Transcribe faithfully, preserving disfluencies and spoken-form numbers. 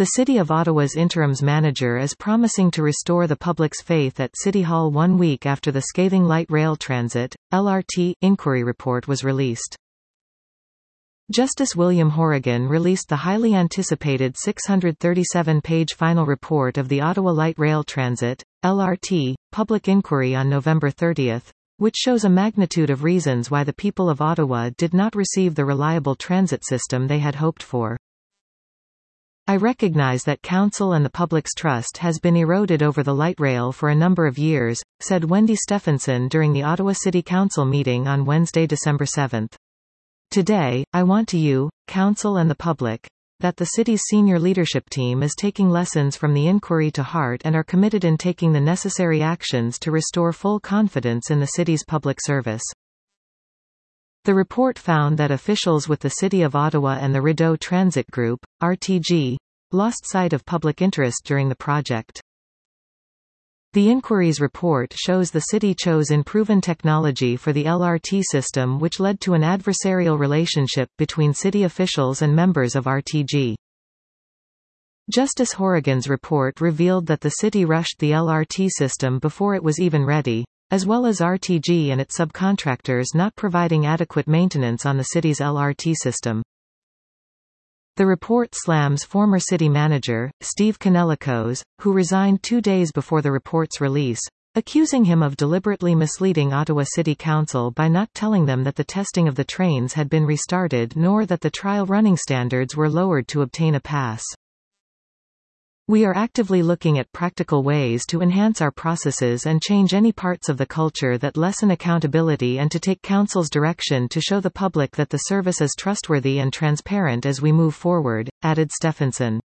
The City of Ottawa's interims manager is promising to restore the public's faith at City Hall one week after the scathing light rail transit L R T inquiry report was released. Justice William Horrigan released the highly anticipated six hundred thirty-seven page final report of the Ottawa Light Rail Transit L R T public inquiry on November thirtieth, which shows a magnitude of reasons why the people of Ottawa did not receive the reliable transit system they had hoped for. I recognize that council and the public's trust has been eroded over the light rail for a number of years, said Wendy Stephenson during the Ottawa City Council meeting on Wednesday, December seventh. Today, I want to you, council and the public, that the city's senior leadership team is taking lessons from the inquiry to heart and are committed in taking the necessary actions to restore full confidence in the city's public service. The report found that officials with the City of Ottawa and the Rideau Transit Group, R T G, lost sight of public interest during the project. The inquiry's report shows the city chose unproven technology for the L R T system, which led to an adversarial relationship between city officials and members of R T G. Justice Horrigan's report revealed that the city rushed the L R T system before it was even ready, as well as R T G and its subcontractors not providing adequate maintenance on the city's L R T system. The report slams former city manager, Steve Kanellakos, who resigned two days before the report's release, accusing him of deliberately misleading Ottawa City Council by not telling them that the testing of the trains had been restarted nor that the trial running standards were lowered to obtain a pass. We are actively looking at practical ways to enhance our processes and change any parts of the culture that lessen accountability and to take Council's direction to show the public that the service is trustworthy and transparent as we move forward, added Stephenson.